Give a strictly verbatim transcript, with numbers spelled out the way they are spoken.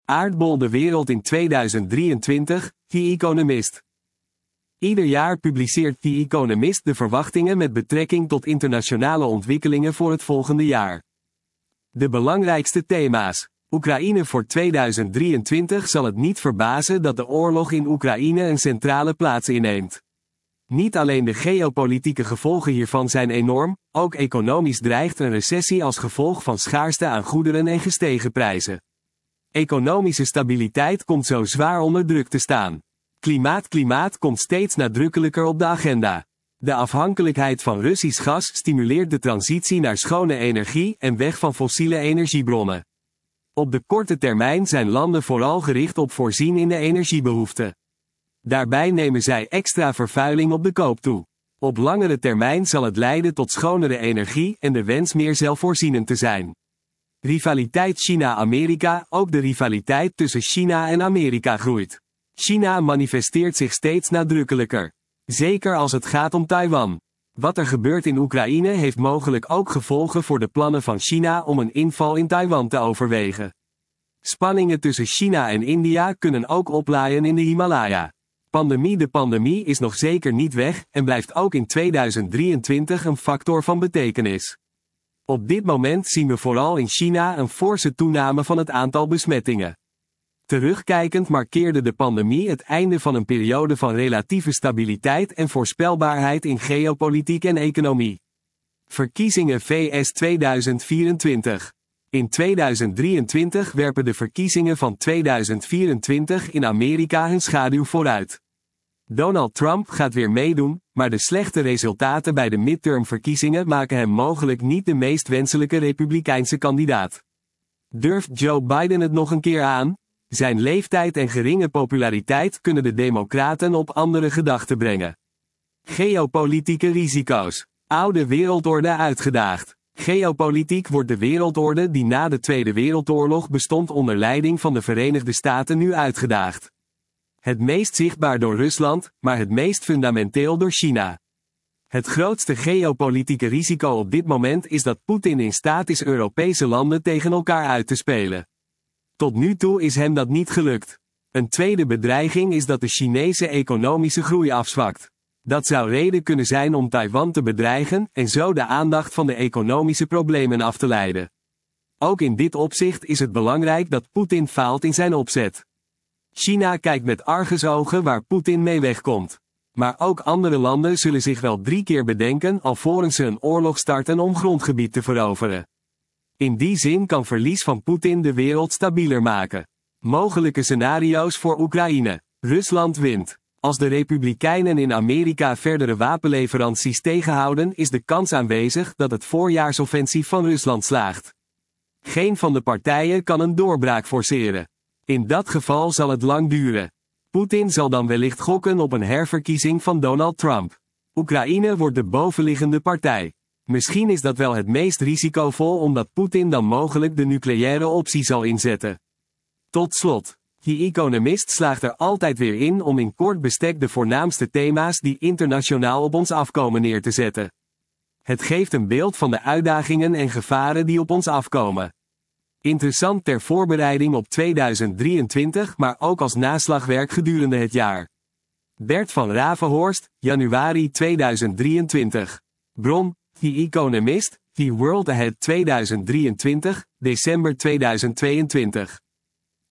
Aardbol de wereld in tweeduizend drieëntwintig, The Economist. Ieder jaar publiceert The Economist de verwachtingen met betrekking tot internationale ontwikkelingen voor het volgende jaar. De belangrijkste thema's. Oekraïne voor tweeduizend drieëntwintig zal het niet verbazen dat de oorlog in Oekraïne een centrale plaats inneemt. Niet alleen de geopolitieke gevolgen hiervan zijn enorm, ook economisch dreigt een recessie als gevolg van schaarste aan goederen en gestegen prijzen. Economische stabiliteit komt zo zwaar onder druk te staan. Klimaat Klimaat komt steeds nadrukkelijker op de agenda. De afhankelijkheid van Russisch gas stimuleert de transitie naar schone energie en weg van fossiele energiebronnen. Op de korte termijn zijn landen vooral gericht op voorzien in de energiebehoeften. Daarbij nemen zij extra vervuiling op de koop toe. Op langere termijn zal het leiden tot schonere energie en de wens meer zelfvoorzienend te zijn. Rivaliteit China-Amerika. Ook de rivaliteit tussen China en Amerika groeit. China manifesteert zich steeds nadrukkelijker. Zeker als het gaat om Taiwan. Wat er gebeurt in Oekraïne heeft mogelijk ook gevolgen voor de plannen van China om een inval in Taiwan te overwegen. Spanningen tussen China en India kunnen ook oplaaien in de Himalaya. Pandemie De pandemie is nog zeker niet weg en blijft ook in tweeduizend drieëntwintig een factor van betekenis. Op dit moment zien we vooral in China een forse toename van het aantal besmettingen. Terugkijkend markeerde de pandemie het einde van een periode van relatieve stabiliteit en voorspelbaarheid in geopolitiek en economie. Verkiezingen V S tweeduizend vierentwintig. In tweeduizend drieëntwintig werpen de verkiezingen van tweeduizend vierentwintig in Amerika hun schaduw vooruit. Donald Trump gaat weer meedoen, maar de slechte resultaten bij de midtermverkiezingen maken hem mogelijk niet de meest wenselijke republikeinse kandidaat. Durft Joe Biden het nog een keer aan? Zijn leeftijd en geringe populariteit kunnen de Democraten op andere gedachten brengen. Geopolitieke risico's. Oude wereldorde uitgedaagd. Geopolitiek wordt de wereldorde die na de Tweede Wereldoorlog bestond onder leiding van de Verenigde Staten nu uitgedaagd. Het meest zichtbaar door Rusland, maar het meest fundamenteel door China. Het grootste geopolitieke risico op dit moment is dat Poetin in staat is Europese landen tegen elkaar uit te spelen. Tot nu toe is hem dat niet gelukt. Een tweede bedreiging is dat de Chinese economische groei afzwakt. Dat zou reden kunnen zijn om Taiwan te bedreigen en zo de aandacht van de economische problemen af te leiden. Ook in dit opzicht is het belangrijk dat Poetin faalt in zijn opzet. China kijkt met argusogen waar Poetin mee wegkomt. Maar ook andere landen zullen zich wel drie keer bedenken alvorens ze een oorlog starten om grondgebied te veroveren. In die zin kan verlies van Poetin de wereld stabieler maken. Mogelijke scenario's voor Oekraïne. Rusland wint. Als de Republikeinen in Amerika verdere wapenleveranties tegenhouden, is de kans aanwezig dat het voorjaarsoffensief van Rusland slaagt. Geen van de partijen kan een doorbraak forceren. In dat geval zal het lang duren. Poetin zal dan wellicht gokken op een herverkiezing van Donald Trump. Oekraïne wordt de bovenliggende partij. Misschien is dat wel het meest risicovol omdat Poetin dan mogelijk de nucleaire optie zal inzetten. Tot slot. The Economist slaagt er altijd weer in om in kort bestek de voornaamste thema's die internationaal op ons afkomen neer te zetten. Het geeft een beeld van de uitdagingen en gevaren die op ons afkomen. Interessant ter voorbereiding op tweeduizend drieëntwintig, maar ook als naslagwerk gedurende het jaar. Bert van Ravenhorst, januari tweeduizend drieëntwintig. Bron, The Economist, The World Ahead tweeduizend drieëntwintig, december tweeduizend tweeëntwintig.